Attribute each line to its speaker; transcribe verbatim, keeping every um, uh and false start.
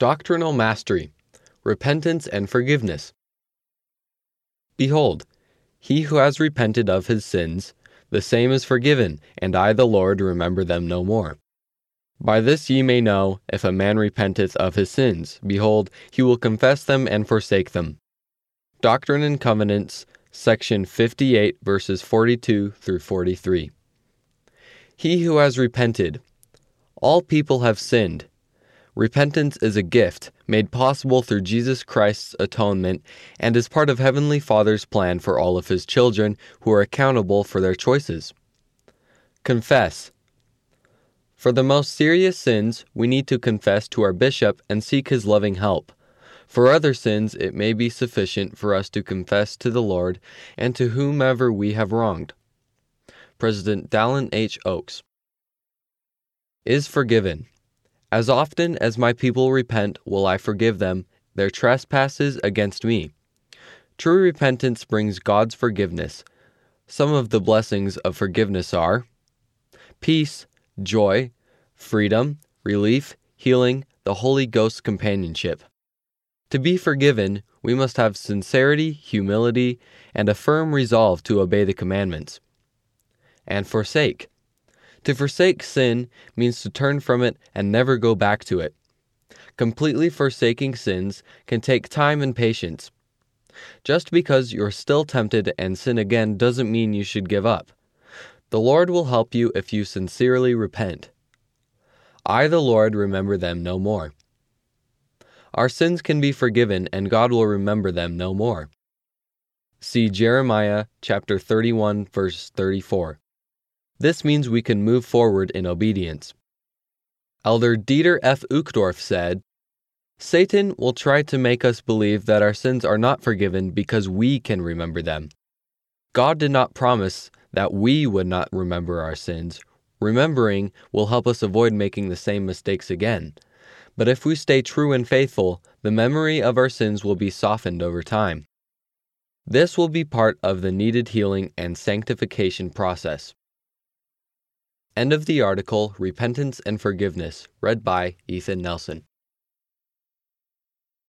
Speaker 1: Doctrinal Mastery, Repentance and Forgiveness. Behold, he who has repented of his sins, the same is forgiven, and I the Lord remember them no more. By this ye may know, if a man repenteth of his sins, behold, he will confess them and forsake them. Doctrine and Covenants, section fifty-eight, verses forty-two through forty-three. He who has repented. All people have sinned. Repentance is a gift made possible through Jesus Christ's atonement and is part of Heavenly Father's plan for all of His children who are accountable for their choices. Confess. For the most serious sins, we need to confess to our bishop and seek his loving help. For other sins, it may be sufficient for us to confess to the Lord and to whomever we have wronged. President Dallin H. Oaks. Is forgiven. As often as my people repent, will I forgive them their trespasses against me. True repentance brings God's forgiveness. Some of the blessings of forgiveness are peace, joy, freedom, relief, healing, the Holy Ghost's companionship. To be forgiven, we must have sincerity, humility, and a firm resolve to obey the commandments. And forsake. To forsake sin means to turn from it and never go back to it. Completely forsaking sins can take time and patience. Just because you're still tempted and sin again doesn't mean you should give up. The Lord will help you if you sincerely repent. I, the Lord, remember them no more. Our sins can be forgiven and God will remember them no more. See Jeremiah chapter thirty-one, verse thirty-four. This means we can move forward in obedience. Elder Dieter F. Uchtdorf said, Satan will try to make us believe that our sins are not forgiven because we can remember them. God did not promise that we would not remember our sins. Remembering will help us avoid making the same mistakes again. But if we stay true and faithful, the memory of our sins will be softened over time. This will be part of the needed healing and sanctification process. End of the article, Repentance and Forgiveness, read by Ethan Nelson.